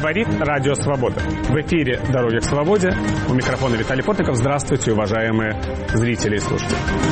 Говорит Радио Свобода. В эфире «Дороги к свободе». У микрофона Виталий Портников. Здравствуйте, уважаемые зрители и слушатели.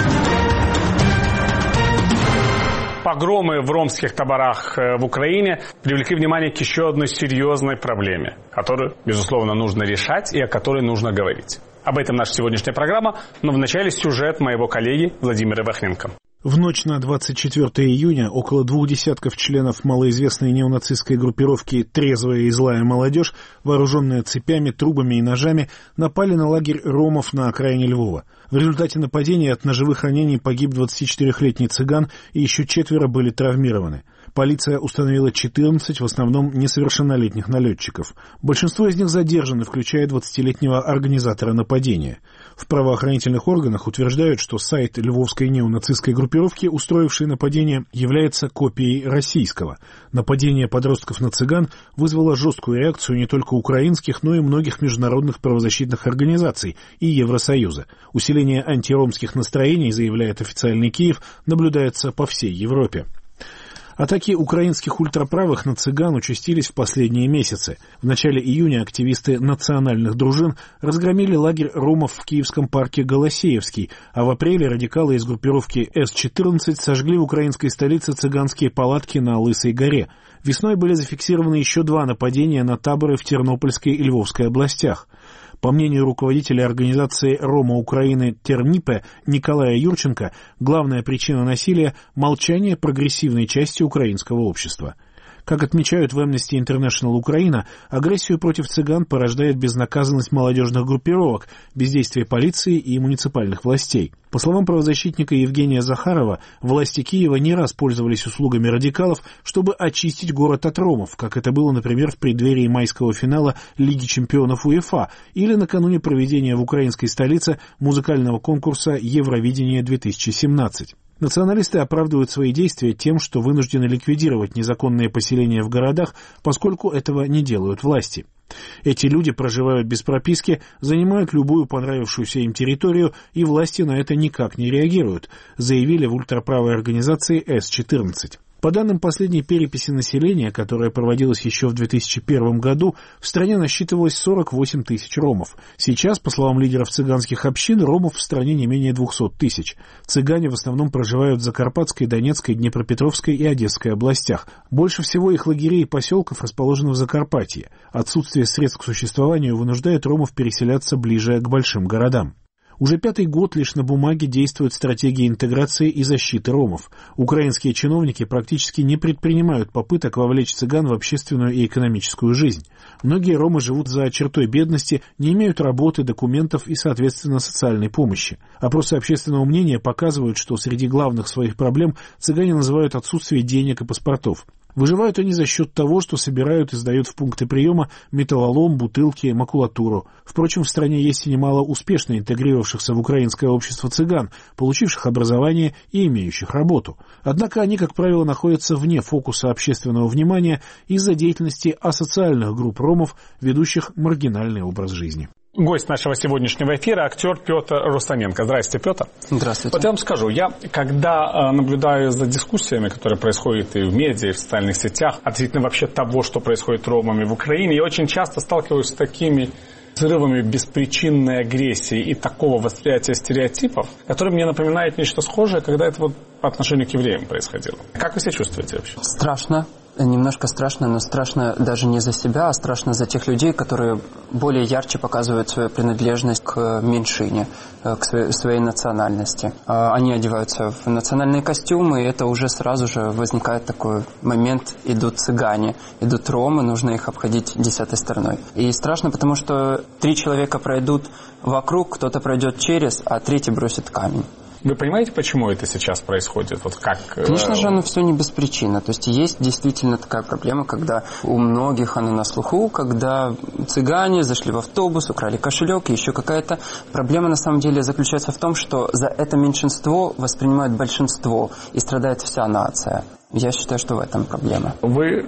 Погромы в ромских таборах в Украине привлекли внимание к еще одной серьезной проблеме, которую, безусловно, нужно решать и о которой нужно говорить. Об этом наша сегодняшняя программа, но вначале сюжет моего коллеги Владимира Вахненко. В ночь на 24 июня около 20 членов малоизвестной неонацистской группировки «Трезвая и злая молодежь», вооруженная цепями, трубами и ножами, напали на лагерь ромов на окраине Львова. В результате нападения от ножевых ранений погиб 24-летний цыган, и еще 4 были травмированы. Полиция установила 14, в основном несовершеннолетних налетчиков. Большинство из них задержаны, включая 20-летнего организатора нападения. В правоохранительных органах утверждают, что сайт львовской неонацистской группировки, устроившей нападение, является копией российского. Нападение подростков на цыган вызвало жесткую реакцию не только украинских, но и многих международных правозащитных организаций и Евросоюза. Усиление антиромских настроений, заявляет официальный Киев, наблюдается по всей Европе. Атаки украинских ультраправых на цыган участились в последние месяцы. В начале июня активисты национальных дружин разгромили лагерь ромов в киевском парке Голосеевский, а в апреле радикалы из группировки С-14 сожгли в украинской столице цыганские палатки на Лысой горе. Весной были зафиксированы еще 2 нападения на таборы в Тернопольской и Львовской областях. По мнению руководителя организации «Рома Украины» Тернипе Николая Юрченко, главная причина насилия – молчание прогрессивной части украинского общества. Как отмечают в Amnesty International Украина, агрессию против цыган порождает безнаказанность молодежных группировок, бездействие полиции и муниципальных властей. По словам правозащитника Евгения Захарова, власти Киева не раз пользовались услугами радикалов, чтобы очистить город от ромов, как это было, например, в преддверии майского финала Лиги чемпионов УЕФА или накануне проведения в украинской столице музыкального конкурса «Евровидение-2017». Националисты оправдывают свои действия тем, что вынуждены ликвидировать незаконные поселения в городах, поскольку этого не делают власти. Эти люди проживают без прописки, занимают любую понравившуюся им территорию, и власти на это никак не реагируют, заявили в ультраправой организации С-14. По данным последней переписи населения, которая проводилась еще в 2001 году, в стране насчитывалось 48 тысяч ромов. Сейчас, по словам лидеров цыганских общин, ромов в стране не менее 200 тысяч. Цыгане в основном проживают в Закарпатской, Донецкой, Днепропетровской и Одесской областях. Больше всего их лагерей и поселков расположено в Закарпатье. Отсутствие средств к существованию вынуждает ромов переселяться ближе к большим городам. Уже 5-й год лишь на бумаге действует стратегия интеграции и защиты ромов. Украинские чиновники практически не предпринимают попыток вовлечь цыган в общественную и экономическую жизнь. Многие ромы живут за чертой бедности, не имеют работы, документов и, соответственно, социальной помощи. Опросы общественного мнения показывают, что среди главных своих проблем цыгане называют отсутствие денег и паспортов. Выживают они за счет того, что собирают и сдают в пункты приема металлолом, бутылки, макулатуру. Впрочем, в стране есть и немало успешно интегрировавшихся в украинское общество цыган, получивших образование и имеющих работу. Однако они, как правило, находятся вне фокуса общественного внимания из-за деятельности асоциальных групп ромов, ведущих маргинальный образ жизни. Гость нашего сегодняшнего эфира – актер Петр Рустаменко. Здравствуйте, Петр. Здравствуйте. Вот я вам скажу, я когда наблюдаю за дискуссиями, которые происходят и в медиа, и в социальных сетях, относительно вообще того, что происходит с ромами в Украине, я очень часто сталкиваюсь с такими взрывами беспричинной агрессии и такого восприятия стереотипов, которые мне напоминают нечто схожее, когда это вот по отношению к евреям происходило. Как вы себя чувствуете вообще? Страшно. Немножко страшно, но страшно даже не за себя, а страшно за тех людей, которые более ярче показывают свою принадлежность к меньшине, к своей национальности. Они одеваются в национальные костюмы, и это уже сразу же возникает такой момент: идут цыгане, идут ромы, нужно их обходить 10-й стороной. И страшно, потому что 3 человека пройдут вокруг, кто-то пройдет через, а 3-й бросит камень. Вы понимаете, почему это сейчас происходит? Вот как... Конечно же, оно все не без причины. То есть есть действительно такая проблема, когда у многих она на слуху, когда цыгане зашли в автобус, украли кошелек, и еще какая-то проблема на самом деле заключается в том, что за это меньшинство воспринимают большинство, и страдает вся нация. Я считаю, что в этом проблема. Вы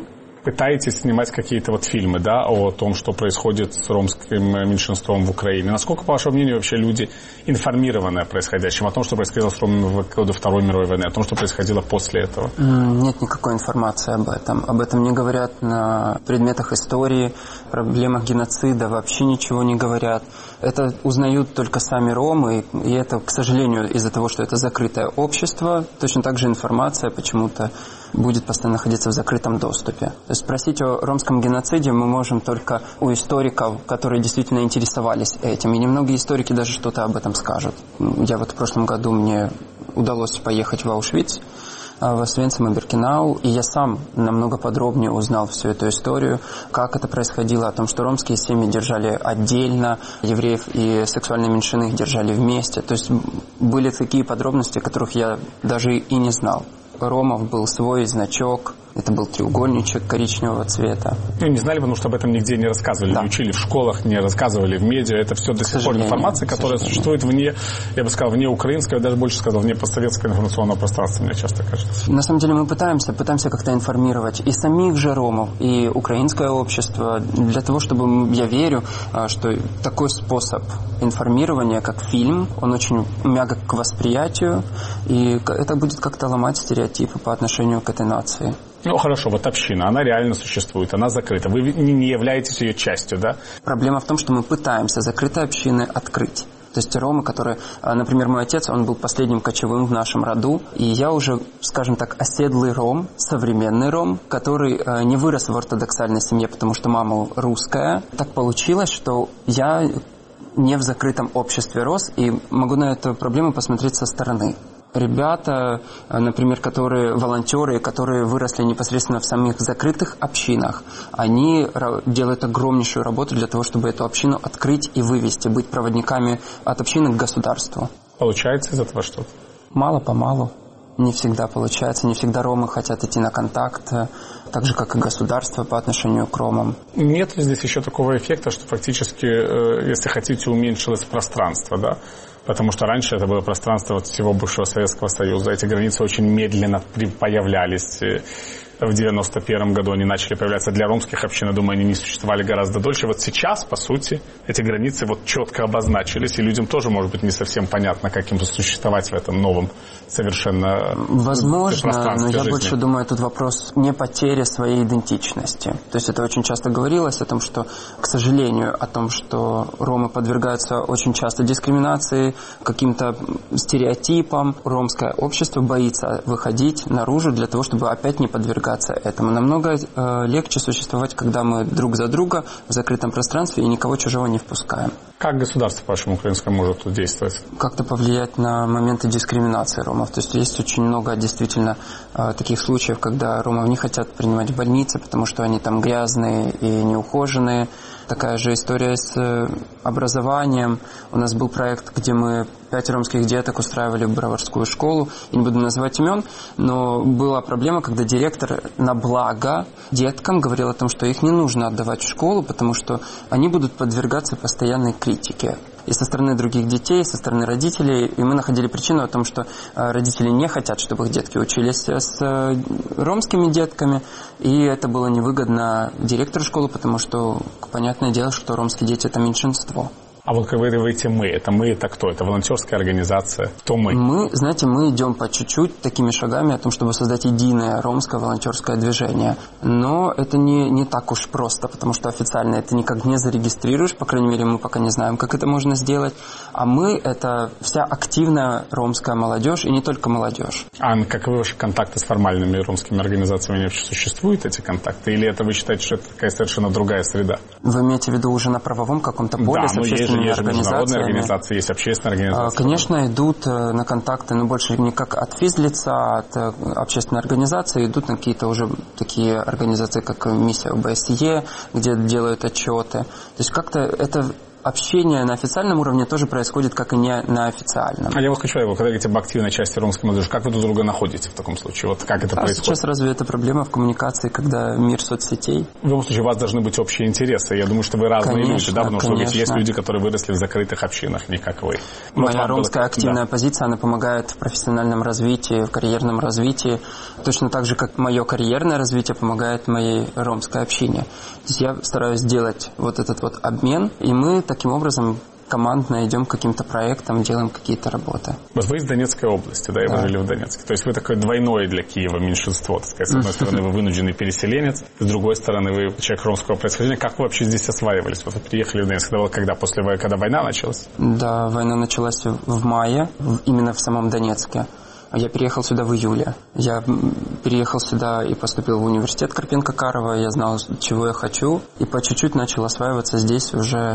пытаетесь снимать какие-то вот фильмы, да, о том, что происходит с ромским меньшинством в Украине. Насколько, по вашему мнению, вообще люди информированы о происходящем, о том, что происходило с ромами в годы Второй мировой войны, о том, что происходило после этого? Нет никакой информации об этом. Об этом не говорят на предметах истории, проблемах геноцида вообще ничего не говорят. Это узнают только сами ромы, и это, к сожалению, из-за того, что это закрытое общество, точно так же информация почему-то будет постоянно находиться в закрытом доступе. То есть спросить о ромском геноциде мы можем только у историков, которые действительно интересовались этим. И немногие историки даже что-то об этом скажут. Я вот в прошлом году мне удалось поехать в Аушвиц, в Освенцим и Биркенау, и я сам намного подробнее узнал всю эту историю, как это происходило, о том, что ромские семьи держали отдельно, евреев и сексуальные меньшины их держали вместе. То есть были такие подробности, которых я даже и не знал. Ромов был свой значок, это был треугольничек коричневого цвета. Ну, не знали, потому что об этом нигде не рассказывали, да. Не учили в школах, не рассказывали в медиа. Это все до сих пор информация, которая существует вне, я бы сказал, вне украинского, даже больше сказал, вне постсоветского информационного пространства, мне часто кажется. На самом деле мы пытаемся как-то информировать и самих же ромов, и украинское общество, для того, чтобы, я верю, что такой способ информирования, как фильм, он очень мягок к восприятию, и это будет как-то ломать стереотипы по отношению к этой нации. Ну, хорошо, вот община, она реально существует, она закрыта. Вы не являетесь ее частью, да? Проблема в том, что мы пытаемся закрытые общины открыть. То есть ромы, которые, например, мой отец, он был последним кочевым в нашем роду, и я уже, скажем так, оседлый ром, современный ром, который не вырос в ортодоксальной семье, потому что мама русская. Так получилось, что я не в закрытом обществе рос, и могу на эту проблему посмотреть со стороны. Ребята, например, волонтеры, которые выросли непосредственно в самих закрытых общинах, они делают огромнейшую работу для того, чтобы эту общину открыть и вывести, быть проводниками от общины к государству. Получается из этого что-то? Мало-помалу. Не всегда получается, не всегда ромы хотят идти на контакт, так же, как и государство по отношению к ромам. Нет ли здесь еще такого эффекта, что фактически, если хотите, уменьшилось пространство, да? Потому что раньше это было пространство всего бывшего Советского Союза. Эти границы очень медленно появлялись. В 91 году они начали появляться для ромских общин. Я думаю, они не существовали гораздо дольше. Вот сейчас, по сути, эти границы вот четко обозначились, и людям тоже, может быть, не совсем понятно, как им существовать в этом новом совершенно возможно, но я жизни. больше думаю, тут вопрос не потери своей идентичности. То есть это очень часто говорилось о том, что, к сожалению, о том, что ромы подвергаются очень часто дискриминации, каким-то стереотипам. Ромское общество боится выходить наружу для того, чтобы опять не подвергаться этому. Намного легче существовать, когда мы друг за друга в закрытом пространстве и никого чужого не впускаем. Как государство, по-вашему, украинское может тут действовать? Как-то повлиять на моменты дискриминации ромов. То есть есть очень много действительно таких случаев, когда ромов не хотят принимать в больнице, потому что они там грязные и неухоженные. Такая же история с образованием. У нас был проект, где мы 5 ромских деток устраивали в броварскую школу. Я не буду называть имен, но была проблема, когда директор на благо деткам говорил о том, что их не нужно отдавать в школу, потому что они будут подвергаться постоянной критике. И со стороны других детей, и со стороны родителей. И мы находили причину о том, что родители не хотят, чтобы их детки учились с ромскими детками. И это было невыгодно директору школы, потому что, понятное дело, что ромские дети – это меньшинство. А вот как вы говорите «мы», это кто? Это волонтерская организация? Кто мы? Мы идем по чуть-чуть такими шагами о том, чтобы создать единое ромское волонтерское движение. Но это не так уж просто, потому что официально это никак не зарегистрируешь, по крайней мере, мы пока не знаем, как это можно сделать. А мы – это вся активная ромская молодежь, и не только молодежь. А каковы ваши контакты с формальными ромскими организациями? Вообще существуют эти контакты? Или это вы считаете, что это такая совершенно другая среда? Вы имеете в виду уже на правовом каком-то поле с общественными есть международные организации, есть общественные организации. Конечно, идут на контакты, но больше не как от физлица, а от общественной организации, идут на какие-то уже такие организации, как миссия ОБСЕ, где делают отчеты. То есть как-то это общение на официальном уровне тоже происходит, как и не на официальном. А я вот хочу, когда говорите об активной части ромской молодежи, как вы друг друга находите в таком случае? Вот как это происходит? Сейчас разве это проблема в коммуникации, когда мир соцсетей? В любом случае, у вас должны быть общие интересы. Я думаю, что вы разные люди, да? Потому что есть люди, которые выросли в закрытых общинах, не как вы. Моя ромская активная позиция, она помогает в профессиональном развитии, в карьерном развитии, точно так же, как мое карьерное развитие помогает моей ромской общине. То есть я стараюсь сделать вот этот вот обмен, и мы таким образом командно идем к каким-то проектам, делаем какие-то работы. Вот вы из Донецкой области, да, и вы жили в Донецке. То есть вы такое двойное для Киева меньшинство, так сказать. С одной стороны, вы вынужденный переселенец, с другой стороны, вы человек ромского происхождения. Как вы вообще здесь осваивались? Вот вы приехали в Донецк, когда война началась? Да, война началась в мае, именно в самом Донецке. Я переехал сюда в июле. Я переехал сюда и поступил в университет Карпенко-Карова. Я знал, чего я хочу. И по чуть-чуть начал осваиваться здесь уже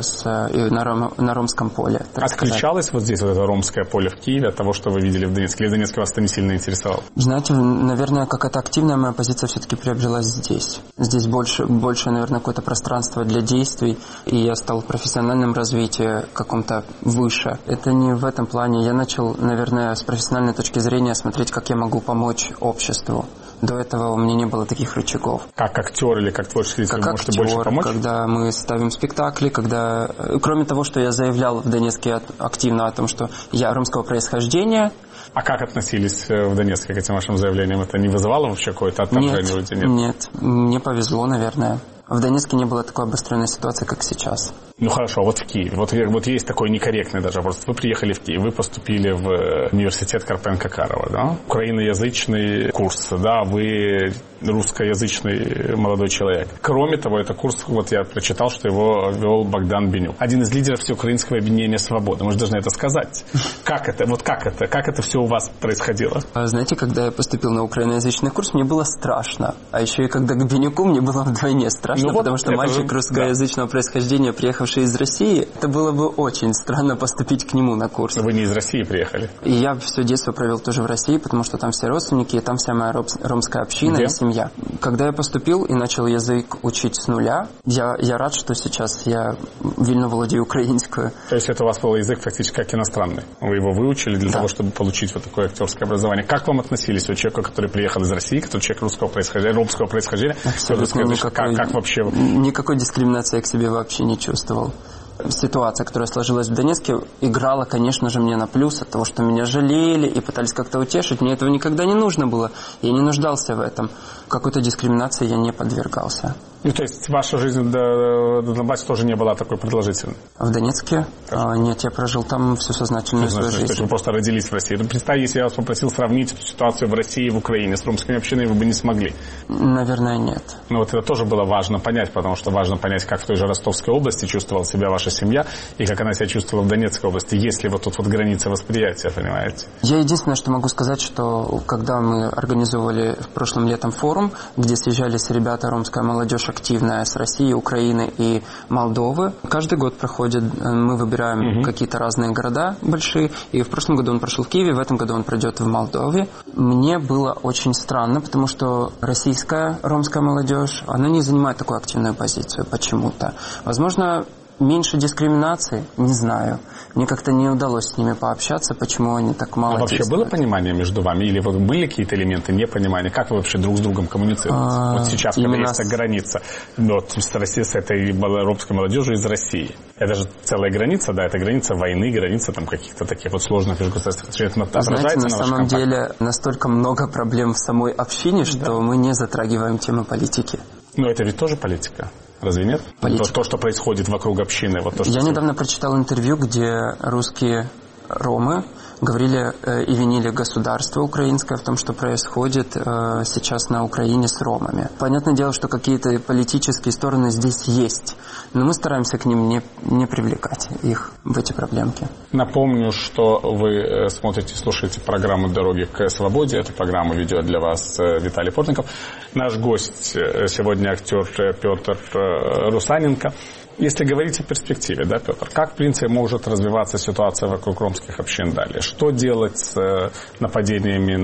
на ромском поле. Отличалось вот здесь вот это ромское поле в Киеве от того, что вы видели в Донецке? Или Донецк вас это не сильно интересовал? Знаете, наверное, какая-то активная моя позиция все-таки приобрелась здесь. Здесь больше, наверное, какое-то пространство для действий. И я стал в профессиональном развитии каком-то выше. Это не в этом плане. Я начал, наверное, с профессиональной точки зрения смотреть, как я могу помочь обществу. До этого у меня не было таких рычагов. Как актер или как творческий деятель вы можете актер, больше помочь? Когда мы ставим спектакли, когда... Кроме того, что я заявлял в Донецке активно о том, что я ромского происхождения. А как относились в Донецке к этим вашим заявлениям? Это не вызывало вообще какое-то отторжение? Нет. Мне повезло, наверное. В Донецке не было такой обостренной ситуации, как сейчас. Ну хорошо, вот в Киеве. Вот есть такой некорректный даже вопрос. Вы приехали в Киев, вы поступили в университет Карпенко-Карова, да? Украиноязычный курс, да? Вы русскоязычный молодой человек. Кроме того, это курс, вот я прочитал, что его вел Богдан Бенюк. Один из лидеров Всеукраинского объединения «Свобода». Мы же должны это сказать. Как это? Вот как это? Как это все у вас происходило? Знаете, когда я поступил на украиноязычный курс, мне было страшно. А еще и когда к Бенюку мне было вдвойне страшно, потому что мальчик русскоязычного происхождения, приехавший из России, это было бы очень странно поступить к нему на курс. Но вы не из России приехали? И я все детство провел тоже в России, потому что там все родственники, и там вся моя ромская община и семья. Когда я поступил и начал язык учить с нуля, я рад, что сейчас я вольно владею украинскую. То есть это у вас был язык фактически как иностранный? Вы его выучили для того, чтобы получить вот такое актерское образование. Как вам относились у человека, который приехал из России, который человек ромского происхождения? Абсолютно никакой. Как вообще? Никакой дискриминации я к себе вообще не чувствовал. Ситуация, которая сложилась в Донецке, играла, конечно же, мне на плюс от того, что меня жалели и пытались как-то утешить. Мне этого никогда не нужно было. Я не нуждался в этом. Какой-то дискриминации я не подвергался. Ну, то есть ваша жизнь до Донбасса тоже не была такой продолжительной? В Донецке? Нет, я прожил там всю сознательную свою жизнь. То есть вы просто родились в России. Ну, представьте, если я вас попросил сравнить эту ситуацию в России и в Украине с ромскими общинами, вы бы не смогли? Наверное, нет. Ну, вот это тоже было важно понять, потому что важно понять, как в той же Ростовской области чувствовала себя ваша семья и как она себя чувствовала в Донецкой области, если вот тут вот граница восприятия, понимаете? Я единственное, что могу сказать, что когда мы организовывали прошлым летом форум, где съезжались ребята, ромская молодежь активная с России, Украины и Молдовы. Каждый год проходит, мы выбираем какие-то разные города большие, и в прошлом году он прошел в Киеве, в этом году он пройдет в Молдове. Мне было очень странно, потому что российская ромская молодежь, она не занимает такую активную позицию почему-то. Возможно, меньше дискриминации? Не знаю. Мне как-то не удалось с ними пообщаться, почему они так мало вообще было понимание между вами? Или вот были какие-то элементы непонимания? Как вы вообще друг с другом коммуницируете? Вот сейчас, когда есть эта граница вот, с этой ромской молодежью из России. Это же целая граница, да, это граница войны, граница там каких-то таких вот сложных межгосударственных отношений. Знаете, на самом деле настолько много проблем в самой общине, что мы не затрагиваем темы политики. Но это ведь тоже политика. Разве нет? То, что происходит вокруг общины. Вот то, что Я недавно прочитал интервью, где русские ромы говорили и винили государство украинское в том, что происходит сейчас на Украине с ромами. Понятное дело, что какие-то политические стороны здесь есть, но мы стараемся к ним не привлекать их в эти проблемки. Напомню, что вы смотрите, слушаете программу «Дороги к свободе». Эту программу ведет для вас Виталий Портников. Наш гость сегодня актер Петр Русаненко. Если говорить о перспективе, да, Петр, как, в принципе, может развиваться ситуация вокруг ромских общин далее? Что делать с нападениями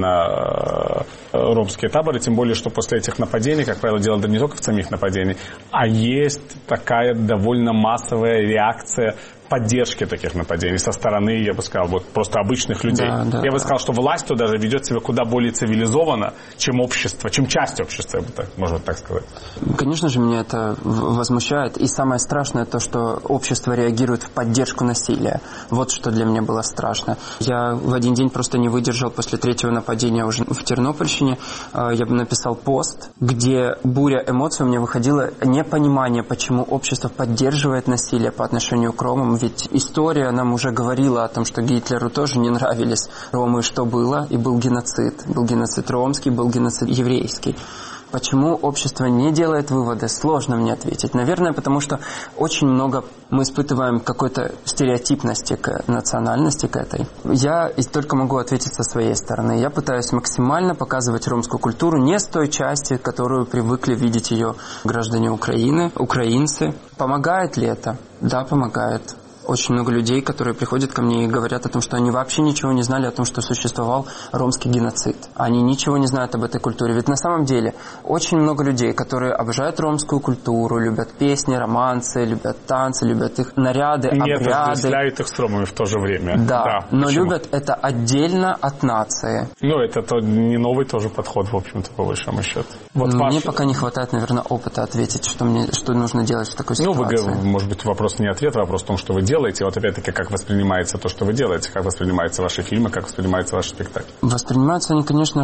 на ромские таборы? Тем более, что после этих нападений, как правило, дело не только в самих нападениях, а есть такая довольно массовая реакция поддержки таких нападений со стороны, я бы сказал, вот просто обычных людей. Я бы сказал, что власть туда даже ведет себя куда более цивилизованно, чем общество, чем часть общества, можно так сказать. Конечно же, меня это возмущает. И самое страшное то, что общество реагирует в поддержку насилия. Вот что для меня было страшно. Я в один день просто не выдержал после 3-го нападения уже в Тернопольщине. Я написал пост, где буря эмоций у меня выходила, непонимание, почему общество поддерживает насилие по отношению к ромам. Ведь история нам уже говорила о том, что Гитлеру тоже не нравились ромы, что было, и был геноцид. Был геноцид ромский, был геноцид еврейский. Почему общество не делает выводы, сложно мне ответить. Наверное, потому что очень много мы испытываем какой-то стереотипности к национальности, к этой. Я только могу ответить со своей стороны. Я пытаюсь максимально показывать ромскую культуру не с той части, которую привыкли видеть ее граждане Украины, украинцы. Помогает ли это? Да, помогает. Очень много людей, которые приходят ко мне и говорят о том, что они вообще ничего не знали о том, что существовал ромский геноцид. Они ничего не знают об этой культуре. Ведь на самом деле очень много людей, которые обожают ромскую культуру, любят песни, романсы, любят танцы, любят их наряды, обряды. Нет, отождествляют их с ромами в то же время. Да, но почему? Любят это отдельно от нации. Ну, это не новый тоже подход, в общем-то, по большому счету. Вот мне пока не хватает, наверное, опыта ответить, что нужно делать в такой ситуации. Может быть, вопрос не ответ, а вопрос в том, что вы делаете. Вот опять-таки, как воспринимается то, что вы делаете, как воспринимаются ваши фильмы, как воспринимаются ваши спектакли? Воспринимаются они, конечно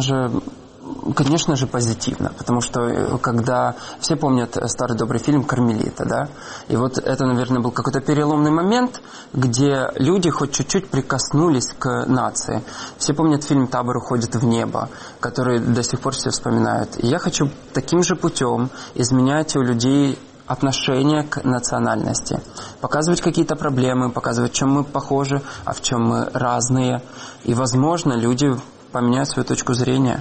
же, позитивно, потому что когда все помнят старый добрый фильм «Кармелита», да, и вот это, наверное, был какой-то переломный момент, где люди хоть чуть-чуть прикоснулись к нации. Все помнят фильм «Табор уходит в небо», который до сих пор все вспоминают. И я хочу таким же путем изменять у людей отношение к национальности. Показывать какие-то проблемы, показывать, в чем мы похожи, а в чем мы разные. И, возможно, люди поменять свою точку зрения.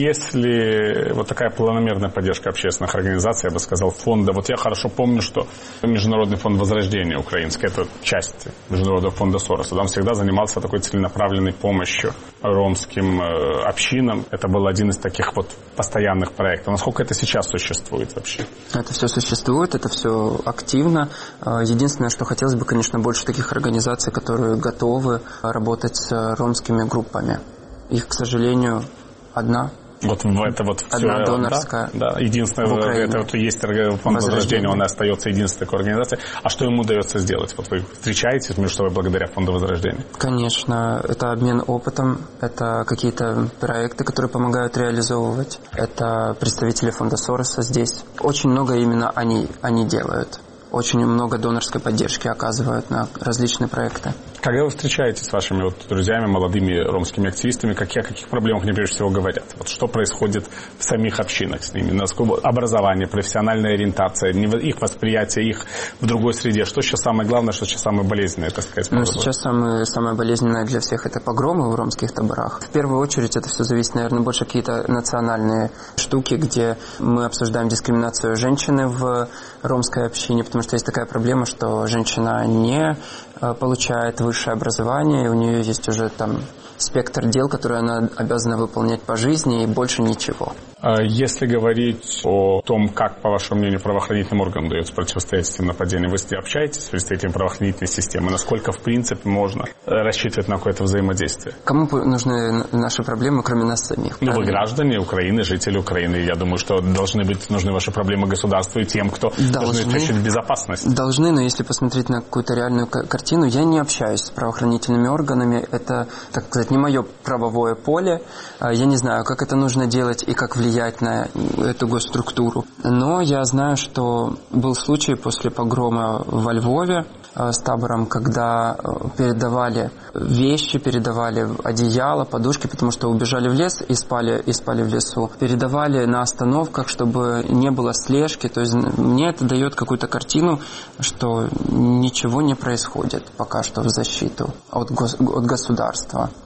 Если вот такая планомерная поддержка общественных организаций, я бы сказал, фонда, вот я хорошо помню, что Международный фонд Возрождения украинский, это часть Международного фонда Сороса, там всегда занимался такой целенаправленной помощью ромским общинам. Это был один из таких вот постоянных проектов. Насколько это сейчас существует вообще? Это все существует, это все активно. Единственное, что хотелось бы, конечно, больше таких организаций, которые готовы работать с ромскими группами. Их, к сожалению, одна. Вот это вот все. Одна донорская. Да, единственное, это вот есть фонд Возрождения, он остается единственной такой организацией. А что ему удается сделать? Вот вы встречаетесь между собой благодаря фонду Возрождения? Конечно, это обмен опытом, это какие-то проекты, которые помогают реализовывать. Это представители фонда Сороса здесь. Очень много именно они делают. Очень много донорской поддержки оказывают на различные проекты. Когда вы встречаетесь с вашими друзьями, молодыми ромскими активистами, о каких проблемах они прежде всего говорят? Вот что происходит в самих общинах с ними? Насколько образование, профессиональная ориентация, их восприятие, их в другой среде? Что сейчас самое главное, что сейчас самое болезненное, так сказать? Сейчас самое болезненное для всех это погромы в ромских таборах. В первую очередь это все зависит, наверное, больше какие-то национальные штуки, где мы обсуждаем дискриминацию женщины в ромской общине, потому что есть такая проблема, что женщина не получает высшее образование, и у нее есть уже там спектр дел, которые она обязана выполнять по жизни, и больше ничего. Если говорить о том, как, по вашему мнению, правоохранительным органам удается противостоять этим нападениям, вы с ними общаетесь с представителями правоохранительной системы? Насколько, в принципе, можно рассчитывать на какое-то взаимодействие? Кому нужны наши проблемы, кроме нас самих? Вы граждане Украины, жители Украины. Я думаю, что нужны ваши проблемы государству и тем, кто должны обеспечить безопасность. Должны, но если посмотреть на какую-то реальную картину, я не общаюсь с правоохранительными органами. Это, так сказать, не мое правовое поле. Я не знаю, как это нужно делать и как влиять на эту госструктуру. Но я знаю, что был случай после погрома во Львове с табором, когда передавали вещи, передавали одеяло, подушки, потому что убежали в лес и спали в лесу. Передавали на остановках, чтобы не было слежки. То есть мне это дает какую-то картину, что ничего не происходит пока что в защиту от государства.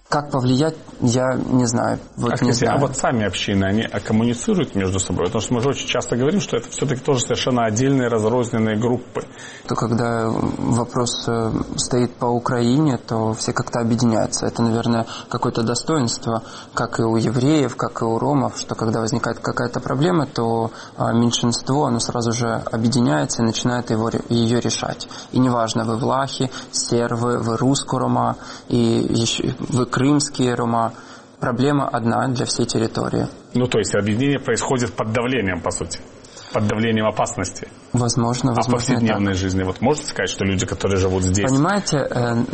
Как повлиять, я не знаю. А вот сами общины, они коммуницируют между собой? Потому что мы же очень часто говорим, что это все-таки тоже совершенно отдельные разрозненные группы. То когда вопрос стоит по Украине, то все как-то объединяются. Это, наверное, какое-то достоинство, как и у евреев, как и у ромов, что когда возникает какая-то проблема, то меньшинство, оно сразу же объединяется и начинает ее решать. И неважно, вы влахи, сервы, вы русско-рома, и еще вы крымские рома. Проблема одна для всей территории. То есть объединение происходит под давлением, по сути. Под давлением опасности. Возможно. А в повседневной жизни, можете сказать, что люди, которые живут здесь... Понимаете,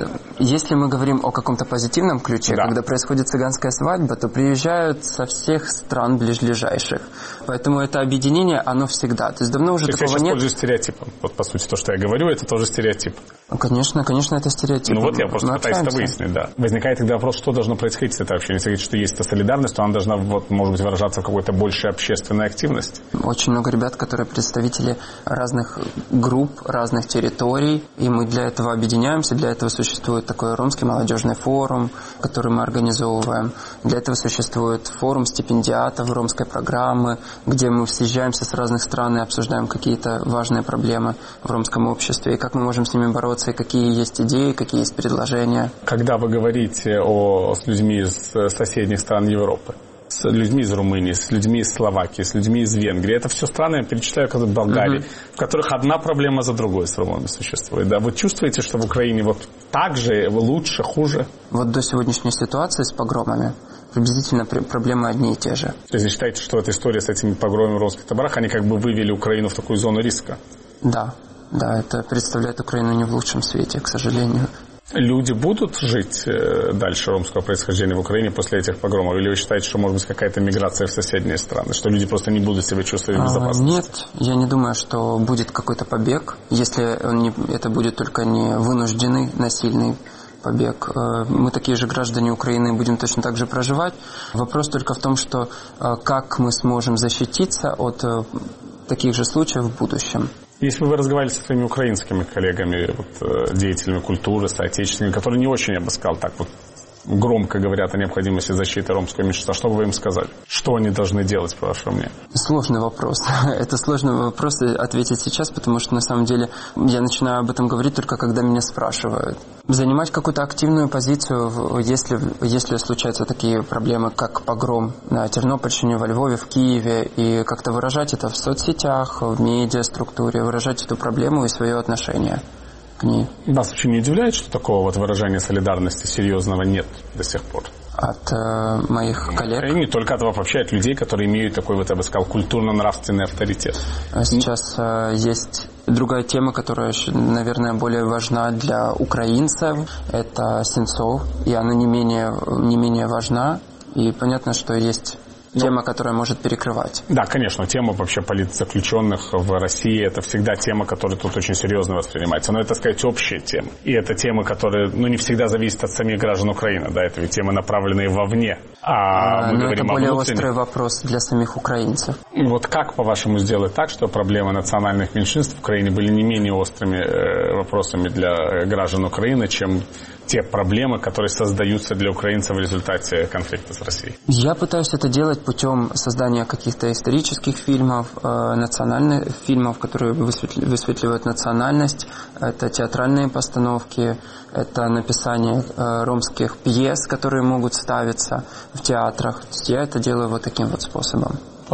если мы говорим о каком-то позитивном ключе, да. Когда происходит цыганская свадьба, то приезжают со всех стран ближайших. Поэтому это объединение, оно всегда. То есть давно уже такого нет. Я сейчас пользуюсь стереотипом. По сути, то, что я говорю, это тоже стереотип. Конечно, это стереотип. Я просто пытаюсь это выяснить, да. Возникает тогда вопрос, что должно происходить с этой общиной. Если говорить, что есть эта солидарность, то она должна, может быть, выражаться в какой-то большей общественной активности. Очень много ребят, которые представители разных групп, разных территорий, и мы для этого объединяемся, для этого существует такой ромский молодежный форум, который мы организовываем, для этого существует форум стипендиатов ромской программы, где мы съезжаемся с разных стран и обсуждаем какие-то важные проблемы в ромском обществе, и как мы можем с ними бороться, и какие есть идеи, какие есть предложения. Когда вы говорите с людьми из соседних стран Европы, с людьми из Румынии, с людьми из Словакии, с людьми из Венгрии. Это все страны, я перечисляю, как Болгарии, в которых одна проблема за другой с ромами существует. Да? Вы чувствуете, что в Украине так же, лучше, хуже? До сегодняшней ситуации с погромами приблизительно проблемы одни и те же. То есть вы считаете, что эта история с этими погромами в ромских таборах, они как бы вывели Украину в такую зону риска? Да, это представляет Украину не в лучшем свете, к сожалению. Люди будут жить дальше ромского происхождения в Украине после этих погромов? Или вы считаете, что может быть какая-то миграция в соседние страны? Что люди просто не будут себя чувствовать в безопасности? Нет, я не думаю, что будет какой-то побег, если это будет только не вынужденный, насильный побег. Мы такие же граждане Украины будем точно так же проживать. Вопрос только в том, что как мы сможем защититься от таких же случаев в будущем. Если бы вы разговаривали со своими украинскими коллегами, деятелями культуры, соотечественниками, которые не очень, я бы сказал, так громко говорят о необходимости защиты ромского меньшинства, что бы вы им сказали? Что они должны делать, по вашему мнению? Сложный вопрос. Это сложный вопрос ответить сейчас, потому что на самом деле я начинаю об этом говорить только когда меня спрашивают. Занимать какую-то активную позицию, если случаются такие проблемы, как погром на Тернопольщине, во Львове, в Киеве, и как-то выражать это в соцсетях, в медиаструктуре, выражать эту проблему и свое отношение к ней. Вас вообще не удивляет, что такого выражения солидарности серьезного нет до сих пор? От моих коллег. И не только от вас, вообще от людей, которые имеют такой, я бы сказал, культурно-нравственный авторитет. Сейчас есть другая тема, которая, наверное, более важна для украинцев. Это Сенцов, и она не менее важна. И понятно, что есть тема, которая может перекрывать. Да, конечно, тема вообще политзаключенных в России, это всегда тема, которая тут очень серьезно воспринимается. Но это, так сказать, общая тема. И это темы, которые, не всегда зависят от самих граждан Украины. Да, это ведь темы, направленные вовне. Но это более острый вопрос для самих украинцев. Как, по-вашему, сделать так, чтобы проблемы национальных меньшинств в Украине были не менее острыми вопросами для граждан Украины, чем те проблемы, которые создаются для украинцев в результате конфликта с Россией? Я пытаюсь это делать путем создания каких-то исторических фильмов, национальных фильмов, которые высветливают национальность. Это театральные постановки, это написание ромских пьес, которые могут ставиться в театрах. Я это делаю таким способом.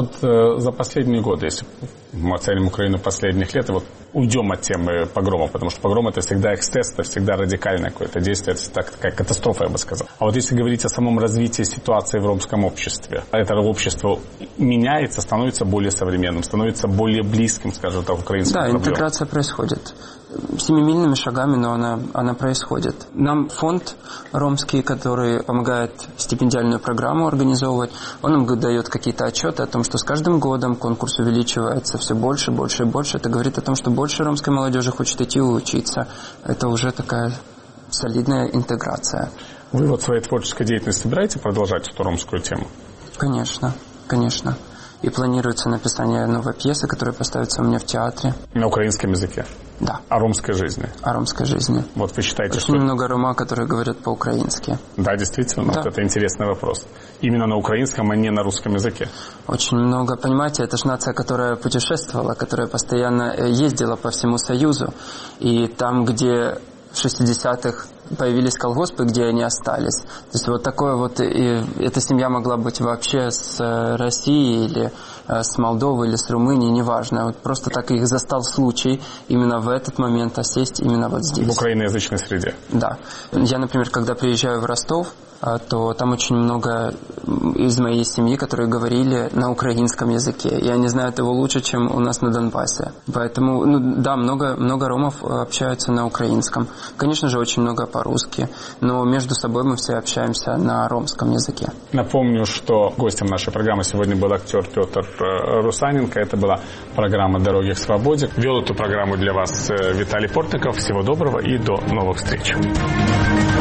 За последние годы, если мы оценим Украину последних лет, уйдем от темы погромов, потому что погром — это всегда эксцесс, это всегда радикальное какое-то действие, это такая катастрофа, я бы сказал. А если говорить о самом развитии ситуации в ромском обществе, это общество меняется, становится более современным, становится более близким, скажем так, украинским проблемам. Да, интеграция происходит. Семимильными шагами, но она происходит. Нам фонд ромский, который помогает стипендиальную программу организовывать, он нам дает какие-то отчеты о том, что с каждым годом конкурс увеличивается все больше, больше и больше. Это говорит о том, что больше ромской молодежи хочет идти учиться. Это уже такая солидная интеграция. Вы в своей творческой деятельности собираетесь продолжать эту ромскую тему? Конечно. И планируется написание новой пьесы, которая поставится у меня в театре. На украинском языке? Да. О ромской жизни? О ромской жизни. Вот вы считаете, очень много рома, которые говорят по-украински. Да, действительно? Да. Вот это интересный вопрос. Именно на украинском, а не на русском языке? Очень много. Понимаете, это же нация, которая путешествовала, которая постоянно ездила по всему Союзу. И там, где в 60-х появились колгоспы, где они остались. То есть вот такое вот, и эта семья могла быть вообще с России или с Молдовы или с Румынии, неважно. Вот просто так их застал случай именно в этот момент осесть именно вот здесь. В украиноязычной среде? Да. Я, например, когда приезжаю в Ростов, то там очень много из моей семьи, которые говорили на украинском языке. И они знают его лучше, чем у нас на Донбассе. Поэтому, да, много ромов общаются на украинском. Конечно же, очень много по-русски. Но между собой мы все общаемся на ромском языке. Напомню, что гостем нашей программы сегодня был актер Петр Русаненко. Это была программа «Дороги к свободе». Вел эту программу для вас Виталий Портников. Всего доброго и до новых встреч.